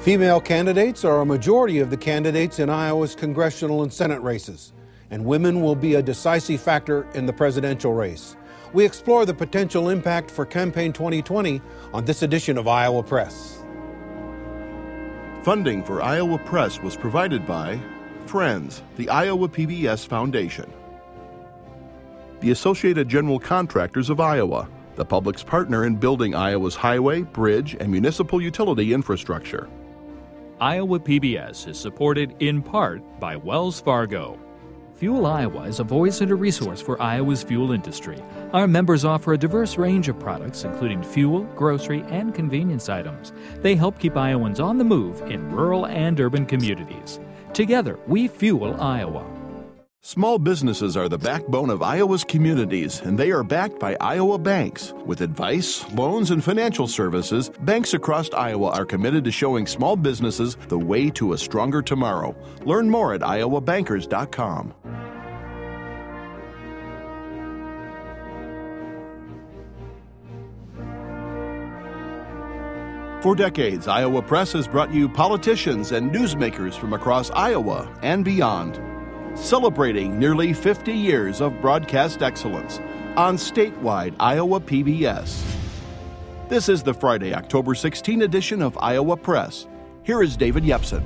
Female candidates are a majority of the candidates in Iowa's congressional and Senate races, and women will be a decisive factor in the presidential race. We explore the potential impact for Campaign 2020 on this edition of Iowa Press. Funding for Iowa Press was provided by Friends, the Iowa PBS Foundation, the Associated General Contractors of Iowa, the public's partner in building Iowa's highway, bridge, and municipal utility infrastructure. Iowa PBS is supported in part by Wells Fargo. Fuel Iowa is a voice and a resource for Iowa's fuel industry. Our members offer a diverse range of products, including fuel, grocery, and convenience items. They help keep Iowans on the move in rural and urban communities. Together, we fuel Iowa. Small businesses are the backbone of Iowa's communities, and they are backed by Iowa banks. With advice, loans, and financial services, banks across Iowa are committed to showing small businesses the way to a stronger tomorrow. Learn more at iowabankers.com. For decades, Iowa Press has brought you politicians and newsmakers from across Iowa and beyond, celebrating nearly 50 years of broadcast excellence on statewide Iowa PBS. This is the Friday, October 16 edition of Iowa Press. Here is David Yepsen.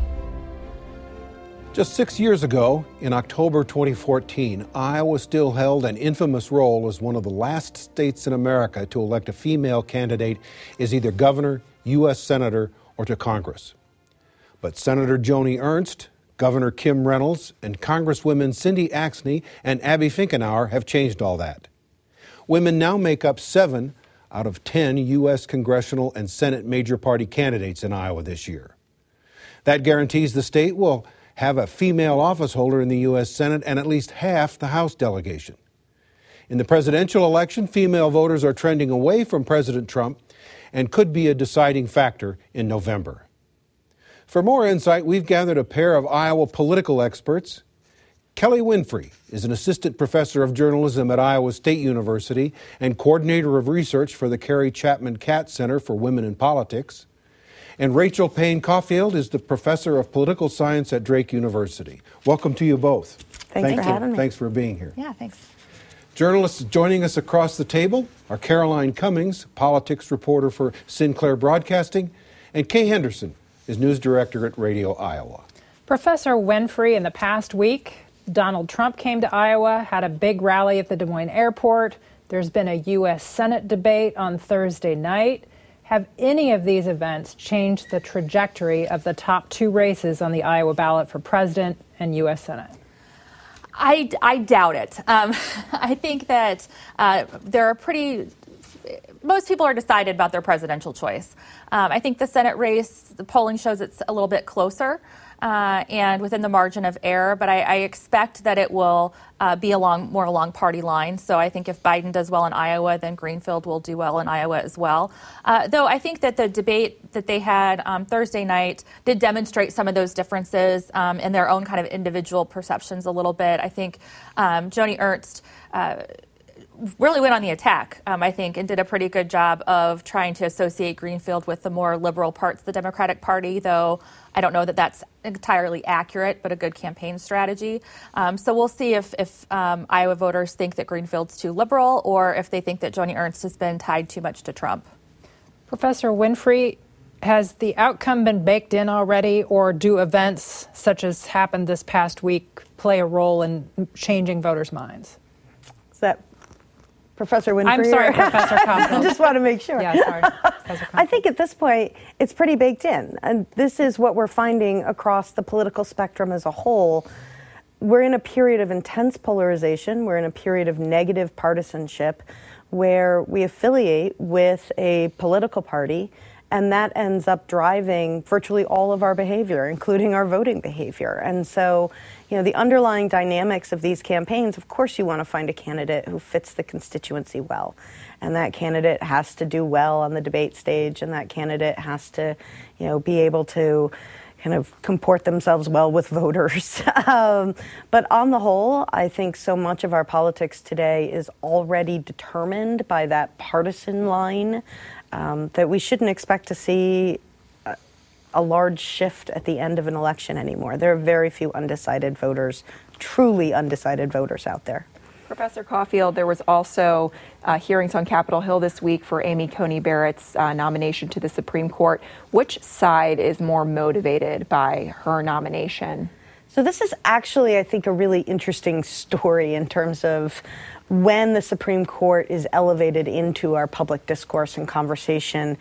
Just 6 years ago, in October 2014, Iowa still held an infamous role as one of the last states in America to elect a female candidate as either governor, U.S. Senator, or to Congress. But Senator Joni Ernst, Governor Kim Reynolds, and Congresswomen Cindy Axne and Abby Finkenauer have changed all that. Women now make up 7 out of 10 U.S. congressional and Senate major party candidates in Iowa this year. That guarantees the state will have a female office holder in the U.S. Senate and at least half the House delegation. In the presidential election, female voters are trending away from President Trump and could be a deciding factor in November. For more insight, we've gathered a pair of Iowa political experts. Kelly Winfrey is an assistant professor of journalism at Iowa State University and coordinator of research for the Carrie Chapman Catt Center for Women in Politics. And Rachel Payne Caulfield is the professor of political science at Drake University. Welcome to you both. Thanks for having me. Thanks for being here. Yeah, thanks. Journalists joining us across the table are Caroline Cummings, politics reporter for Sinclair Broadcasting, and Kay Henderson is news director at Radio Iowa. Professor Winfrey, in the past week, Donald Trump came to Iowa, had a big rally at the Des Moines airport. There's been a U.S. Senate debate on Thursday night. Have any of these events changed the trajectory of the top 2 races on the Iowa ballot for president and U.S. Senate? I doubt it. I think that most people are decided about their presidential choice. I think the Senate race, the polling shows it's a little bit closer and within the margin of error, but I expect that it will be more along party lines. So I think if Biden does well in Iowa, then Greenfield will do well in Iowa as well. Though I think that the debate that they had Thursday night did demonstrate some of those differences in their own kind of individual perceptions a little bit. I think Joni Ernst really went on the attack, I think, and did a pretty good job of trying to associate Greenfield with the more liberal parts of the Democratic Party, though I don't know that that's entirely accurate, but a good campaign strategy. So we'll see if Iowa voters think that Greenfield's too liberal or if they think that Joni Ernst has been tied too much to Trump. Professor Winfrey, has the outcome been baked in already, or do events such as happened this past week play a role in changing voters' minds? Is that Professor Winfrey? I'm sorry, Professor Caulfield. I just want to make sure. Yeah, sorry. Professor I think at this point, it's pretty baked in. And this is what we're finding across the political spectrum as a whole. We're in a period of intense polarization. We're in a period of negative partisanship where we affiliate with a political party, and that ends up driving virtually all of our behavior, including our voting behavior. And so, the underlying dynamics of these campaigns, of course you want to find a candidate who fits the constituency well. And that candidate has to do well on the debate stage, and that candidate has to, be able to kind of comport themselves well with voters. But on the whole, I think so much of our politics today is already determined by that partisan line that we shouldn't expect to see a large shift at the end of an election anymore. There are very few undecided voters, truly undecided voters out there. Professor Caulfield, there was also hearings on Capitol Hill this week for Amy Coney Barrett's nomination to the Supreme Court. Which side is more motivated by her nomination? So this is actually, I think, a really interesting story in terms of when the Supreme Court is elevated into our public discourse and conversation.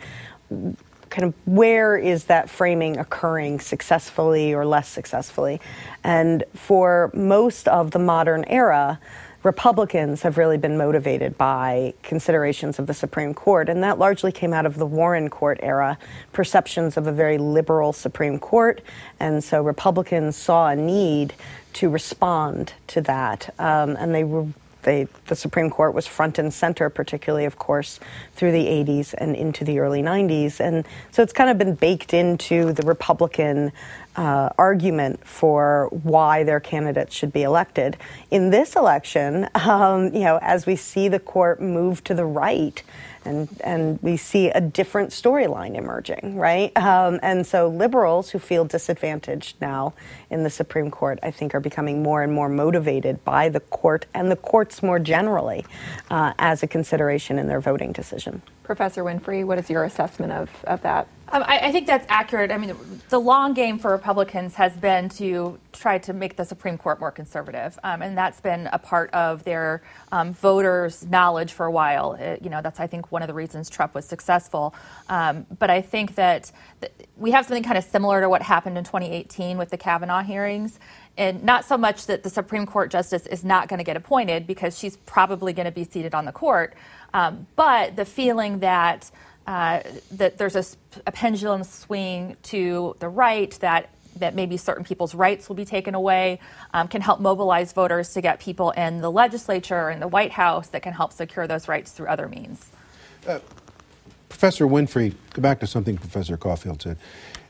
Kind of where is that framing occurring successfully or less successfully? And for most of the modern era, Republicans have really been motivated by considerations of the Supreme Court, and that largely came out of the Warren Court era, perceptions of a very liberal Supreme Court, and so Republicans saw a need to respond to that, and the Supreme Court was front and center, particularly, of course, through the 80s and into the early 90s. And so it's kind of been baked into the Republican argument for why their candidates should be elected. In this election, as we see the court move to the right, and we see a different storyline emerging, right? And so liberals who feel disadvantaged now in the Supreme Court, I think, are becoming more and more motivated by the court and the courts more generally as a consideration in their voting decision. Professor Winfrey, what is your assessment of that? I think that's accurate. I mean, the long game for Republicans has been to try to make the Supreme Court more conservative, and that's been a part of their voters' knowledge for a while. That's, I think, one of the reasons Trump was successful. But I think that we have something kind of similar to what happened in 2018 with the Kavanaugh hearings. And not so much that the Supreme Court justice is not going to get appointed, because she's probably going to be seated on the court, but the feeling that there's a pendulum swing to the right, that maybe certain people's rights will be taken away, can help mobilize voters to get people in the legislature and the White House that can help secure those rights through other means. Professor Winfrey, go back to something Professor Caulfield said.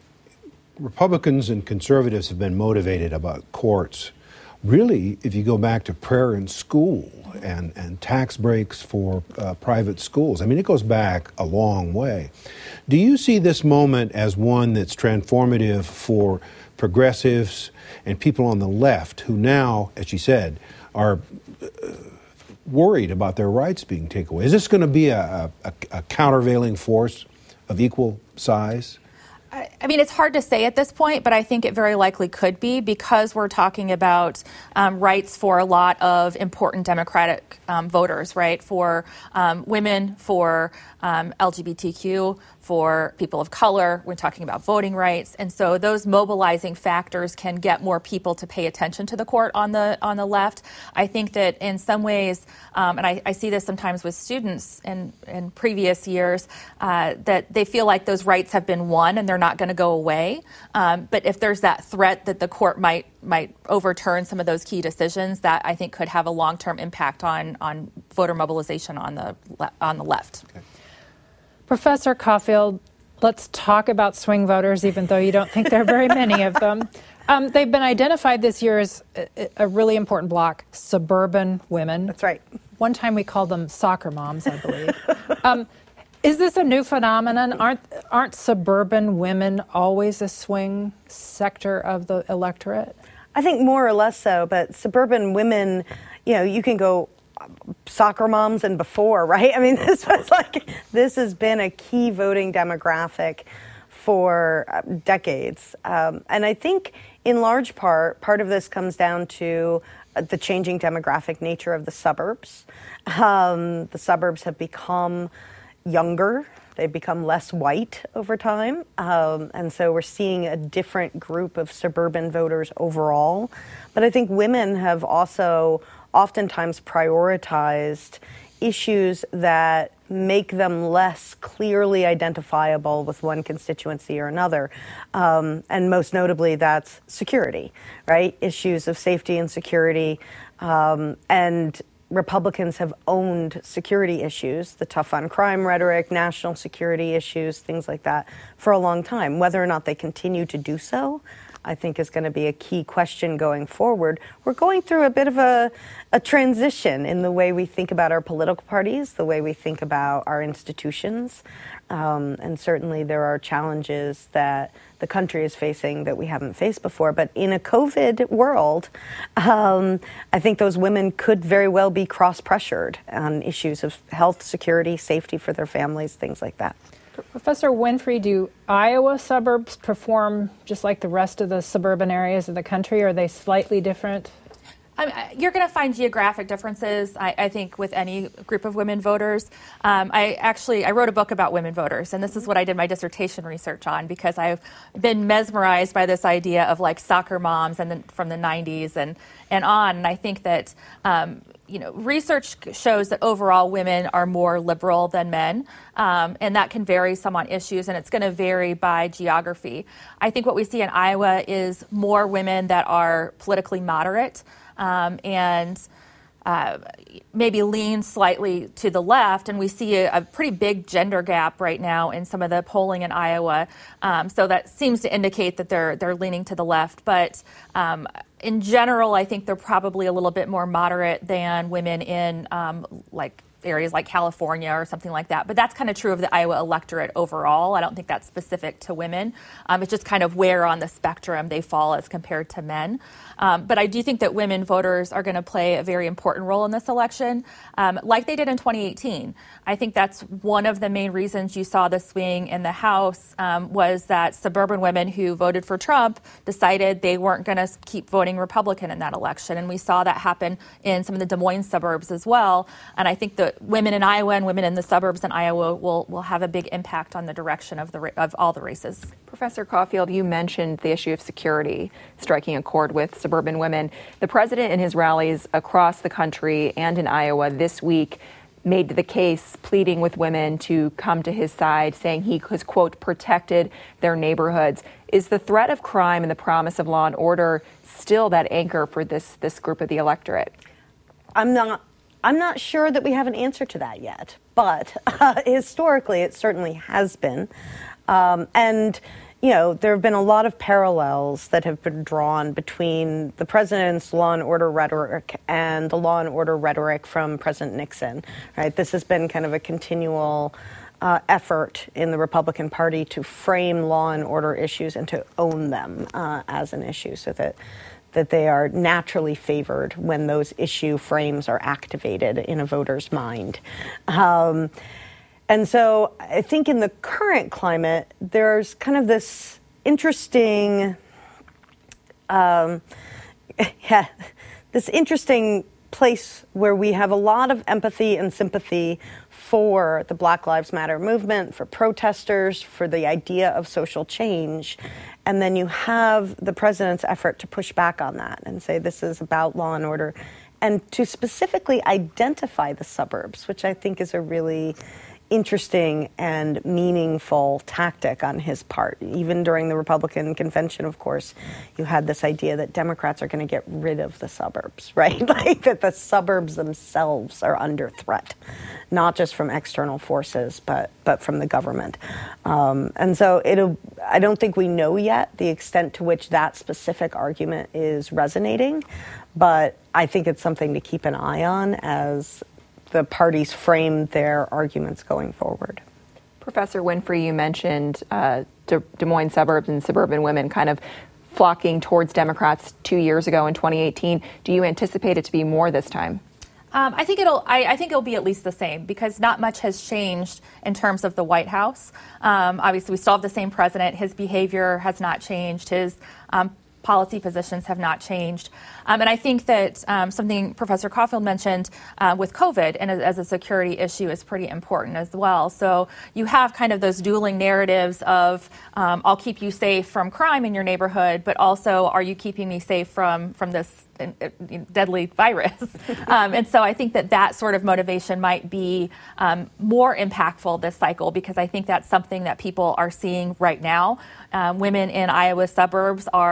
Republicans and conservatives have been motivated about courts. Really, if you go back to prayer in school and tax breaks for private schools, I mean, it goes back a long way. Do you see this moment as one that's transformative for progressives and people on the left who now, as she said, are worried about their rights being taken away? Is this going to be a countervailing force of equal size? I mean, it's hard to say at this point, but I think it very likely could be, because we're talking about rights for a lot of important Democratic voters, right? For women, for LGBTQ, for people of color. We're talking about voting rights. And so those mobilizing factors can get more people to pay attention to the court on the left. I think that in some ways, and I see this sometimes with students in previous years, that they feel like those rights have been won and they're not going to go away. But if there's that threat that the court might overturn some of those key decisions, that I think could have a long-term impact on voter mobilization on the left. Okay. Professor Caulfield, let's talk about swing voters, even though you don't think there are very many of them. They've been identified this year as a really important block, suburban women. That's right. One time we called them soccer moms, I believe. Is this a new phenomenon? Aren't suburban women always a swing sector of the electorate? I think more or less so, but suburban women, you can go soccer moms and before, right? I mean, this has been a key voting demographic for decades. And I think in large part of this comes down to the changing demographic nature of the suburbs. The suburbs have become younger. They've become less white over time. And so we're seeing a different group of suburban voters overall. But I think women have also oftentimes prioritized issues that make them less clearly identifiable with one constituency or another. And most notably, that's security, right? Issues of safety and security. And Republicans have owned security issues, the tough on crime rhetoric, national security issues, things like that, for a long time. Whether or not they continue to do so, I think is going to be a key question going forward. We're going through a bit of a transition in the way we think about our political parties, the way we think about our institutions. And certainly there are challenges that the country is facing that we haven't faced before. But in a COVID world, I think those women could very well be cross-pressured on issues of health, security, safety for their families, things like that. Professor Winfrey, do Iowa suburbs perform just like the rest of the suburban areas of the country? Are they slightly different? You're going to find geographic differences, I think, with any group of women voters. I wrote a book about women voters, and this is what I did my dissertation research on, because I've been mesmerized by this idea of like soccer moms and from the 90s and on. And I think that research shows that overall women are more liberal than men, and that can vary some on issues, and it's going to vary by geography. I think what we see in Iowa is more women that are politically moderate, and maybe lean slightly to the left. And we see a pretty big gender gap right now in some of the polling in Iowa. So that seems to indicate that they're leaning to the left. But in general, I think they're probably a little bit more moderate than women in areas like California or something like that. But that's kind of true of the Iowa electorate overall. I don't think that's specific to women. It's just kind of where on the spectrum they fall as compared to men. But I do think that women voters are going to play a very important role in this election, like they did in 2018. I think that's one of the main reasons you saw the swing in the House was that suburban women who voted for Trump decided they weren't going to keep voting Republican in that election. And we saw that happen in some of the Des Moines suburbs as well. And I think that women in Iowa and women in the suburbs in Iowa will have a big impact on the direction of all the races. Professor Caulfield, you mentioned the issue of security striking a chord with suburban women. The president in his rallies across the country and in Iowa this week made the case pleading with women to come to his side, saying he has, quote, protected their neighborhoods. Is the threat of crime and the promise of law and order still that anchor for this group of the electorate? I'm not sure that we have an answer to that yet, but historically it certainly has been. There have been a lot of parallels that have been drawn between the president's law and order rhetoric and the law and order rhetoric from President Nixon, right? This has been kind of a continual effort in the Republican Party to frame law and order issues and to own them as an issue so that they are naturally favored when those issue frames are activated in a voter's mind. And so I think in the current climate, there's kind of this interesting, place where we have a lot of empathy and sympathy for the Black Lives Matter movement, for protesters, for the idea of social change. And then you have the president's effort to push back on that and say this is about law and order, and to specifically identify the suburbs, which I think is a really interesting and meaningful tactic on his part. Even during the Republican convention, of course, you had this idea that Democrats are going to get rid of the suburbs, right? Like that the suburbs themselves are under threat, not just from external forces, but from the government. And so I don't think we know yet the extent to which that specific argument is resonating, but I think it's something to keep an eye on as the parties frame their arguments going forward. Professor Winfrey, you mentioned Des Moines suburbs and suburban women kind of flocking towards Democrats 2 years ago in 2018. Do you anticipate it to be more this time? I think it'll be at least the same, because not much has changed in terms of the White House. Obviously, we still have the same president. His behavior has not changed. His policy positions have not changed. And I think that something Professor Caulfield mentioned with COVID and as a security issue is pretty important as well. So you have kind of those dueling narratives of I'll keep you safe from crime in your neighborhood, but also are you keeping me safe from this deadly virus? And so I think that sort of motivation might be more impactful this cycle, because I think that's something that people are seeing right now. Women in Iowa suburbs are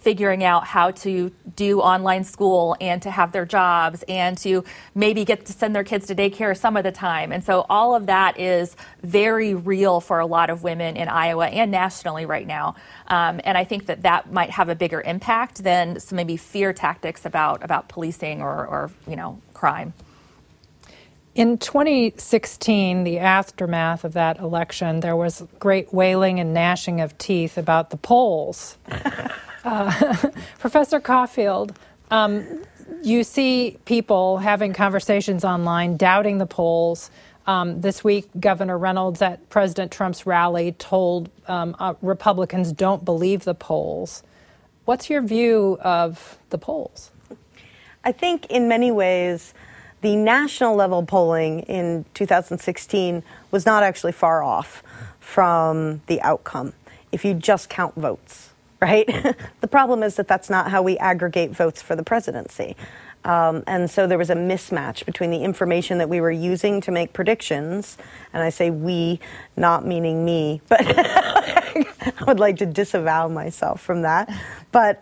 figuring out how to do online school and to have their jobs and to maybe get to send their kids to daycare some of the time. And so all of that is very real for a lot of women in Iowa and nationally right now. And I think that might have a bigger impact than some maybe fear tactics about policing or crime. In 2016, the aftermath of that election, there was great wailing and gnashing of teeth about the polls. Professor Caulfield, you see people having conversations online, doubting the polls. This week, Governor Reynolds at President Trump's rally told Republicans don't believe the polls. What's your view of the polls? I think in many ways, the national level polling in 2016 was not actually far off from the outcome if you just count votes, right? The problem is that that's not how we aggregate votes for the presidency. And so there was a mismatch between the information that we were using to make predictions, and I say we, not meaning me, but I would like to disavow myself from that. But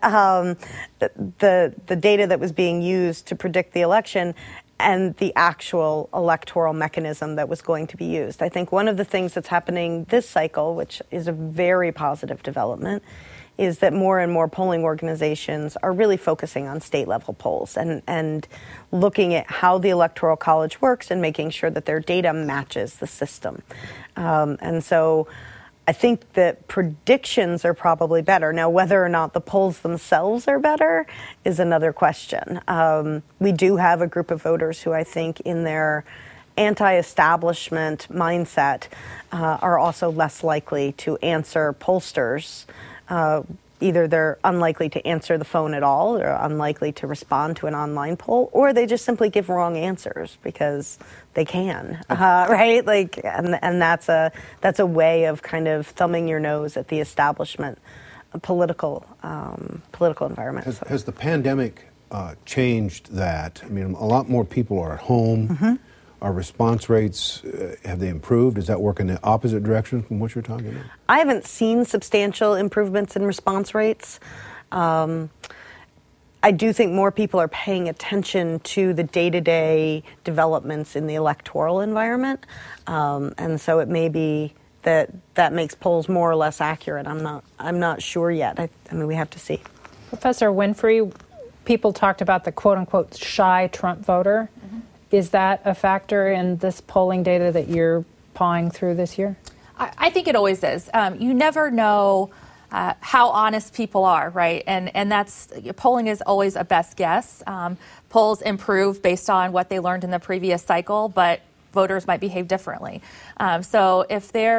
the data that was being used to predict the election and the actual electoral mechanism that was going to be used. I think one of the things that's happening this cycle, which is a very positive development, is that more and more polling organizations are really focusing on state-level polls and looking at how the Electoral College works and making sure that their data matches the system. And so I think that predictions are probably better. Now, whether or not the polls themselves are better is another question. We do have a group of voters who I think in their anti-establishment mindset are also less likely to answer pollsters. Either they're unlikely to answer the phone at all, or unlikely to respond to an online poll, or they just simply give wrong answers because they can, right? And that's a way of kind of thumbing your nose at the establishment political environment. Has the pandemic changed that? I mean, a lot more people are at home. Mm-hmm. Our response rates, have they improved? Does that work in the opposite direction from what you're talking about? I haven't seen substantial improvements in response rates. I do think more people are paying attention to the day-to-day developments in the electoral environment. And so it may be that makes polls more or less accurate. I'm not sure yet. I mean, we have to see. Professor Winfrey, people talked about the quote-unquote shy Trump voter. Mm-hmm. Is that a factor in this polling data that you're pawing through this year? I think it always is. You never know how honest people are, right? And that's polling is always a best guess. Polls improve based on what they learned in the previous cycle, but voters might behave differently. So if there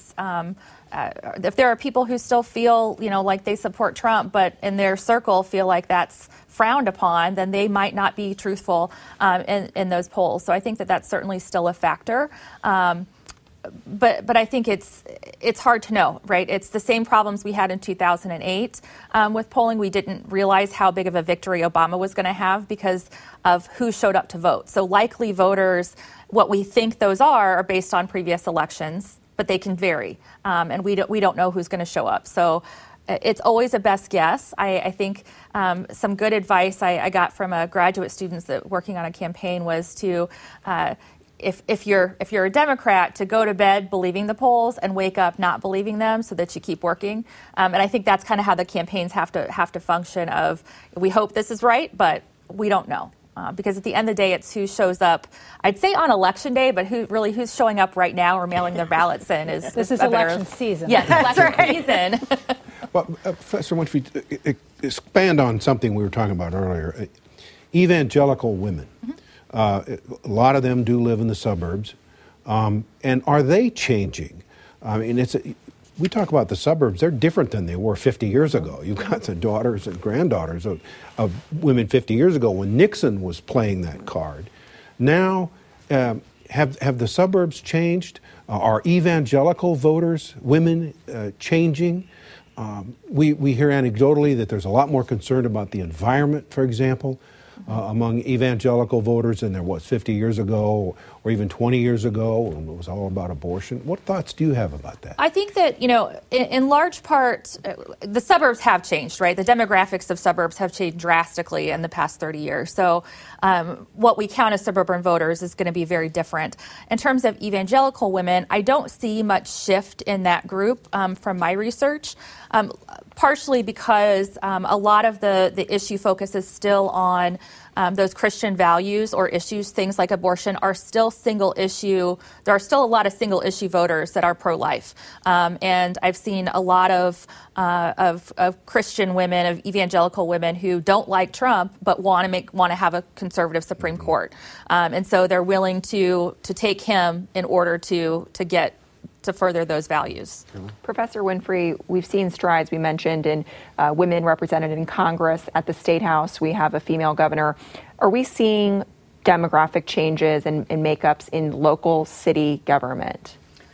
are people who still feel, like they support Trump, but in their circle feel like that's frowned upon, then they might not be truthful in those polls. So I think that's certainly still a factor. But I think it's hard to know, right? It's the same problems we had in 2008 with polling. We didn't realize how big of a victory Obama was going to have because of who showed up to vote. So likely voters, what we think those are based on previous elections, but they can vary, and we don't know who's going to show up. So it's always a best guess. I think some good advice I got from a graduate student that working on a campaign was to, if you're a Democrat, to go to bed believing the polls and wake up not believing them, so that you keep working. And I think that's kind of how the campaigns have to function. Of we hope this is right, but we don't know. Because at the end of the day, it's who shows up, I'd say on election day, but who's showing up right now or mailing their ballots in is this is election season. Yes, election season. Well, Professor Winfrey, expand on something we were talking about earlier. Evangelical women. Mm-hmm. A lot of them do live in the suburbs. And are they changing? I mean, we talk about the suburbs, they're different than they were 50 years ago. You've got the daughters and granddaughters of women 50 years ago when Nixon was playing that card. Now, have the suburbs changed? Are evangelical voters, women, changing? We hear anecdotally that there's a lot more concern about the environment, for example. among evangelical voters than there was 50 years ago or even 20 years ago when it was all about abortion. What thoughts do you have about that? I think that, in large part, the suburbs have changed, right? The demographics of suburbs have changed drastically in the past 30 years. So what we count as suburban voters is going to be very different. In terms of evangelical women, I don't see much shift in that group from my research, partially because a lot of the issue focus is still on those Christian values or issues, things like abortion, are still single issue. There are still a lot of single issue voters that are pro-life. And I've seen a lot of Christian women, of evangelical women who don't like Trump but want to have a conservative Supreme Court. And so they're willing to take him in order to further those values. Professor Winfrey, we've seen strides, we mentioned, in women represented in Congress. At the State House, we have a female governor. Are we seeing demographic changes and makeups in local city government?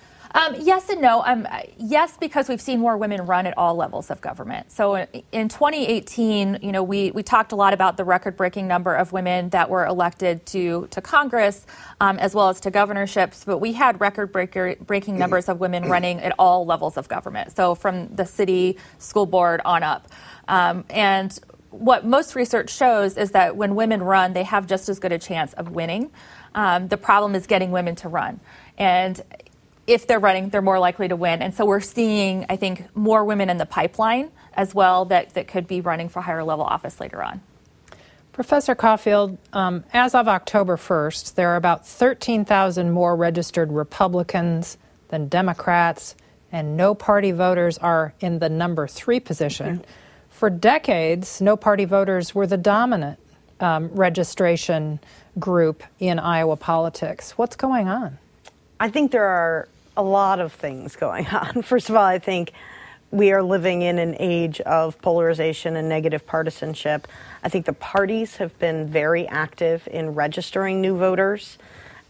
Yes and no. Yes, because we've seen more women run at all levels of government. So in 2018, we talked a lot about the record-breaking number of women that were elected to Congress, as well as to governorships. But we had record-breaking numbers of women running at all levels of government. So from the city, school board on up. And what most research shows is that when women run, they have just as good a chance of winning. The problem is getting women to run. And if they're running, they're more likely to win. And so we're seeing, I think, more women in the pipeline as well that could be running for higher level office later on. Professor Caulfield, as of October 1st, there are about 13,000 more registered Republicans than Democrats, and no-party voters are in the number 3 position. For decades, no-party voters were the dominant registration group in Iowa politics. What's going on? I think there are a lot of things going on. First of all, I think we are living in an age of polarization and negative partisanship. I think the parties have been very active in registering new voters.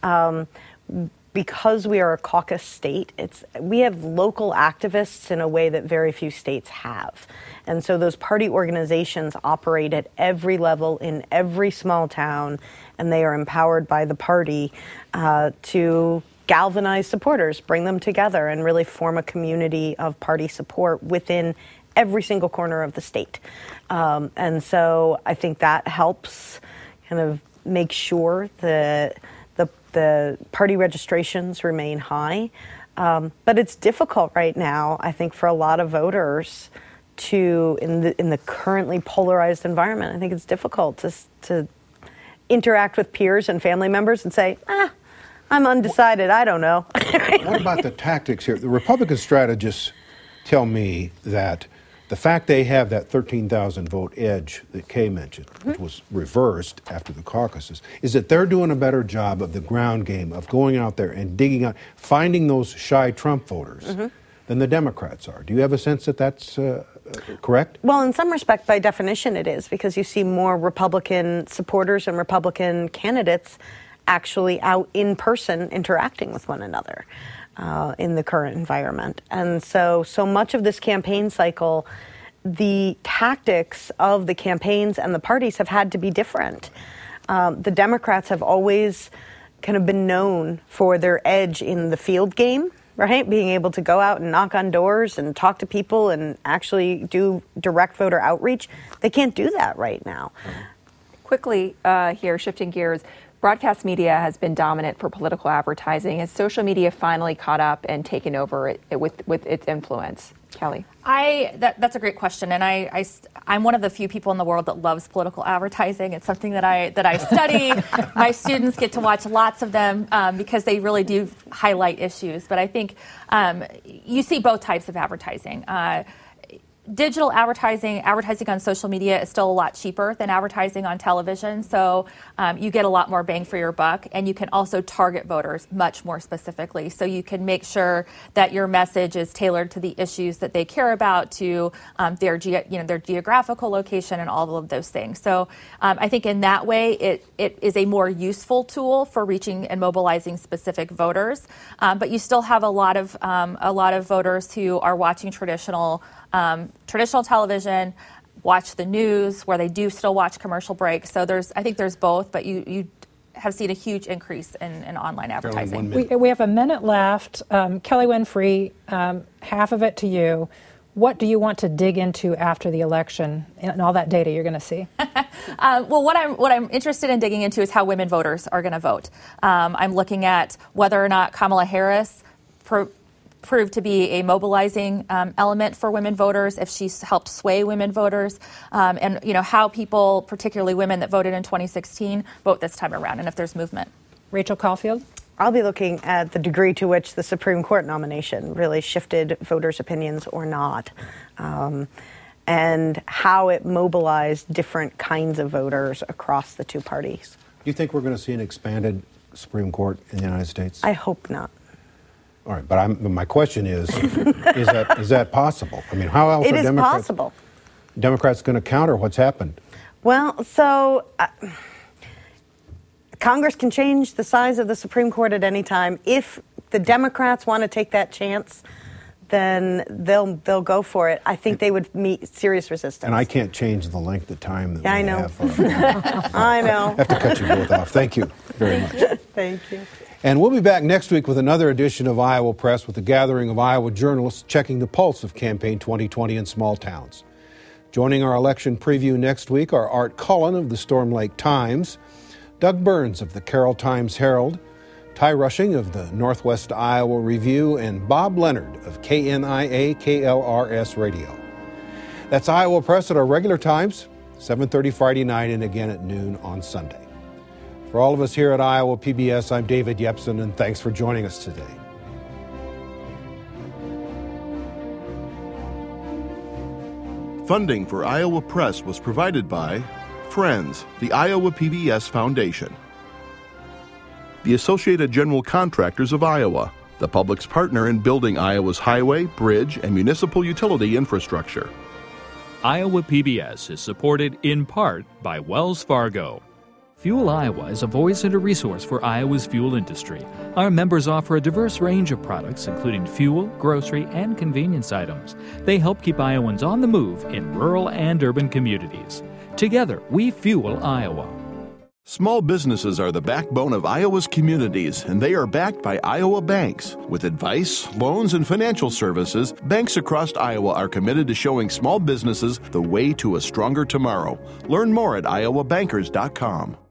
Because we are a caucus state, we have local activists in a way that very few states have. And so those party organizations operate at every level in every small town, and they are empowered by the party to galvanize supporters, bring them together, and really form a community of party support within every single corner of the state. And so I think that helps kind of make sure that the party registrations remain high. But it's difficult right now, I think, for a lot of voters in the currently polarized environment. I think it's difficult to interact with peers and family members and say, I'm undecided. I don't know. What about the tactics here? The Republican strategists tell me that the fact they have that 13,000 vote edge that Kay mentioned, which was reversed after the caucuses, is that they're doing a better job of the ground game, of going out there and digging out, finding those shy Trump voters than the Democrats are. Do you have a sense that that's correct? Well, in some respect, by definition, it is, because you see more Republican supporters and Republican candidates actually out in person interacting with one another in the current environment. And so much of this campaign cycle, the tactics of the campaigns and the parties have had to be different. The Democrats have always kind of been known for their edge in the field game, right? Being able to go out and knock on doors and talk to people and actually do direct voter outreach. They can't do that right now. Quickly here, shifting gears, broadcast media has been dominant for political advertising. Has social media finally caught up and taken over with its influence? Kelly? That's a great question, and I'm one of the few people in the world that loves political advertising. It's something that I study. My students get to watch lots of them because they really do highlight issues. But I think you see both types of advertising. Digital advertising on social media is still a lot cheaper than advertising on television. So you get a lot more bang for your buck, and you can also target voters much more specifically. So you can make sure that your message is tailored to the issues that they care about, to their geographical location and all of those things. So I think in that way, it is a more useful tool for reaching and mobilizing specific voters. But you still have a lot of voters who are watching traditional television, watch the news, where they do still watch commercial breaks. So I think there's both, but you have seen a huge increase in online advertising. We have a minute left. Kelly Winfrey, half of it to you. What do you want to dig into after the election and all that data you're going to see? Well, what I'm interested in digging into is how women voters are going to vote. I'm looking at whether or not Kamala Harris proved to be a mobilizing element for women voters, if she's helped sway women voters, and how people, particularly women that voted in 2016, vote this time around, and if there's movement. Rachel Caulfield? I'll be looking at the degree to which the Supreme Court nomination really shifted voters' opinions or not, and how it mobilized different kinds of voters across the two parties. Do you think we're going to see an expanded Supreme Court in the United States? I hope not. All right, but my question is that possible? I mean, how else it are is possible. Democrats going to counter what's happened? Well, so Congress can change the size of the Supreme Court at any time. If the Democrats want to take that chance, then they'll go for it. I think they would meet serious resistance. And I can't change the length of time that we have for I know. I have to cut you both off. Thank you very much. Thank you. And we'll be back next week with another edition of Iowa Press with a gathering of Iowa journalists checking the pulse of Campaign 2020 in small towns. Joining our election preview next week are Art Cullen of the Storm Lake Times, Doug Burns of the Carroll Times-Herald, Ty Rushing of the Northwest Iowa Review, and Bob Leonard of KNIA KLRS Radio. That's Iowa Press at our regular times, 7:30 Friday night and again at noon on Sunday. For all of us here at Iowa PBS, I'm David Yepsen, and thanks for joining us today. Funding for Iowa Press was provided by Friends, the Iowa PBS Foundation, the Associated General Contractors of Iowa, the public's partner in building Iowa's highway, bridge, and municipal utility infrastructure. Iowa PBS is supported in part by Wells Fargo. Fuel Iowa is a voice and a resource for Iowa's fuel industry. Our members offer a diverse range of products, including fuel, grocery, and convenience items. They help keep Iowans on the move in rural and urban communities. Together, we fuel Iowa. Small businesses are the backbone of Iowa's communities, and they are backed by Iowa banks. With advice, loans, and financial services, banks across Iowa are committed to showing small businesses the way to a stronger tomorrow. Learn more at iowabankers.com.